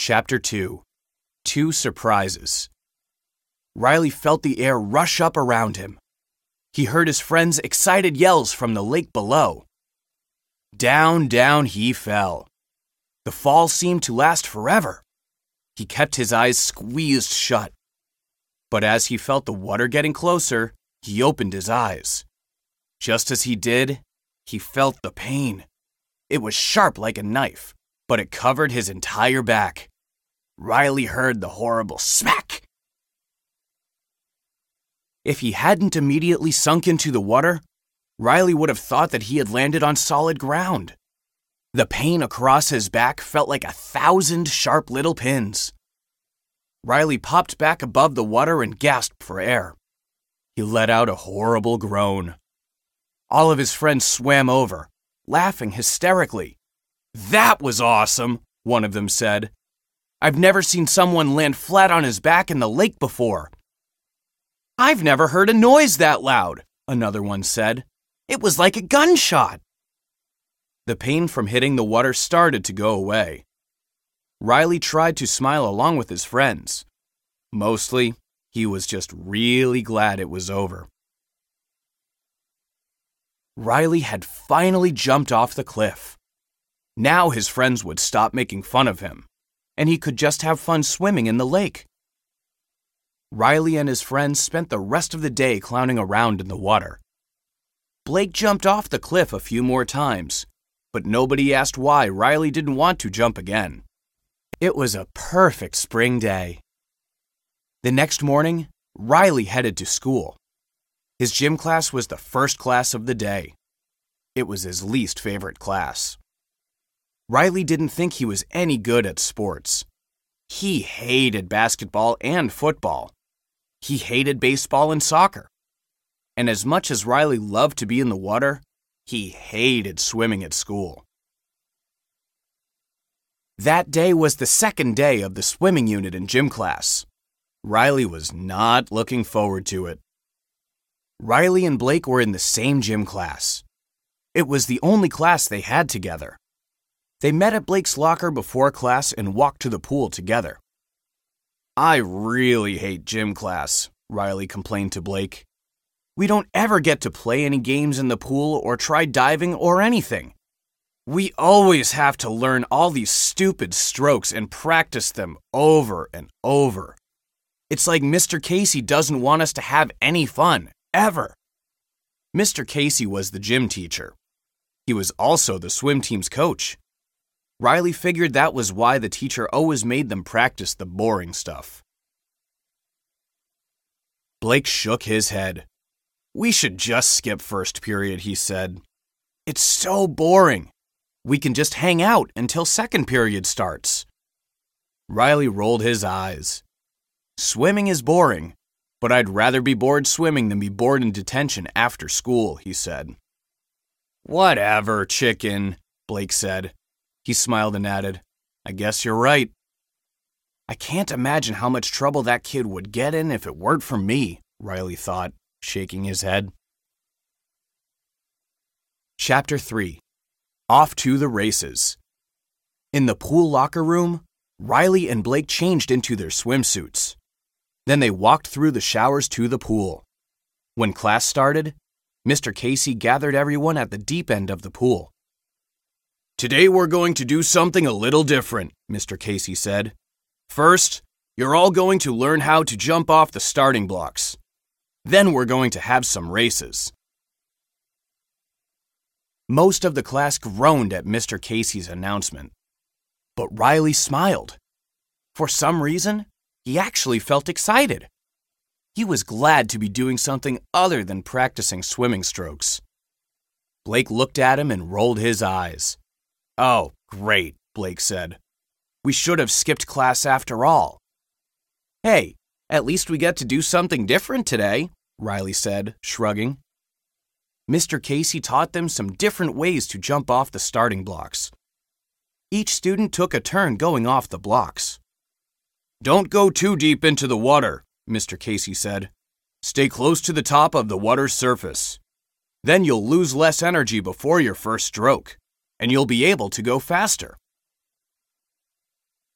Chapter 2. Two Surprises. Riley felt the air rush up around him. He heard his friends' excited yells from the lake below. Down, down he fell. The fall seemed to last forever. He kept his eyes squeezed shut. But as he felt the water getting closer, he opened his eyes. Just as he did, he felt the pain. It was sharp like a knife, but it covered his entire back. Riley heard the horrible smack. If he hadn't immediately sunk into the water, Riley would have thought that he had landed on solid ground. The pain across his back felt like 1,000 sharp little pins. Riley popped back above the water and gasped for air. He let out a horrible groan. All of his friends swam over, laughing hysterically. "That was awesome," one of them said. "I've never seen someone land flat on his back in the lake before." "I've never heard a noise that loud," another one said. "It was like a gunshot." The pain from hitting the water started to go away. Riley tried to smile along with his friends. Mostly, he was just really glad it was over. Riley had finally jumped off the cliff. Now his friends would stop making fun of him, and he could just have fun swimming in the lake. Riley and his friends spent the rest of the day clowning around in the water. Blake jumped off the cliff a few more times, but nobody asked why Riley didn't want to jump again. It was a perfect spring day. The next morning, Riley headed to school. His gym class was the first class of the day. It was his least favorite class. Riley didn't think he was any good at sports. He hated basketball and football. He hated baseball and soccer. And as much as Riley loved to be in the water, he hated swimming at school. That day was the second day of the swimming unit in gym class. Riley was not looking forward to it. Riley and Blake were in the same gym class. It was the only class they had together. They met at Blake's locker before class and walked to the pool together. "I really hate gym class," Riley complained to Blake. "We don't ever get to play any games in the pool or try diving or anything. We always have to learn all these stupid strokes and practice them over and over. It's like Mr. Casey doesn't want us to have any fun, ever." Mr. Casey was the gym teacher. He was also the swim team's coach. Riley figured that was why the teacher always made them practice the boring stuff. Blake shook his head. "We should just skip first period," he said. "It's so boring. We can just hang out until second period starts." Riley rolled his eyes. "Swimming is boring, but I'd rather be bored swimming than be bored in detention after school," he said. "Whatever, chicken," Blake said. He smiled and added, "I guess you're right." "I can't imagine how much trouble that kid would get in if it weren't for me," Riley thought, shaking his head. Chapter 3. Off to the races. In the pool locker room, Riley and Blake changed into their swimsuits. Then they walked through the showers to the pool. When class started, Mr. Casey gathered everyone at the deep end of the pool. "Today we're going to do something a little different," Mr. Casey said. "First, you're all going to learn how to jump off the starting blocks. Then we're going to have some races." Most of the class groaned at Mr. Casey's announcement. But Riley smiled. For some reason, he actually felt excited. He was glad to be doing something other than practicing swimming strokes. Blake looked at him and rolled his eyes. "Oh, great," Blake said. "We should have skipped class after all." "Hey, at least we get to do something different today," Riley said, shrugging. Mr. Casey taught them some different ways to jump off the starting blocks. Each student took a turn going off the blocks. "Don't go too deep into the water," Mr. Casey said. "Stay close to the top of the water's surface. Then you'll lose less energy before your first stroke, and you'll be able to go faster."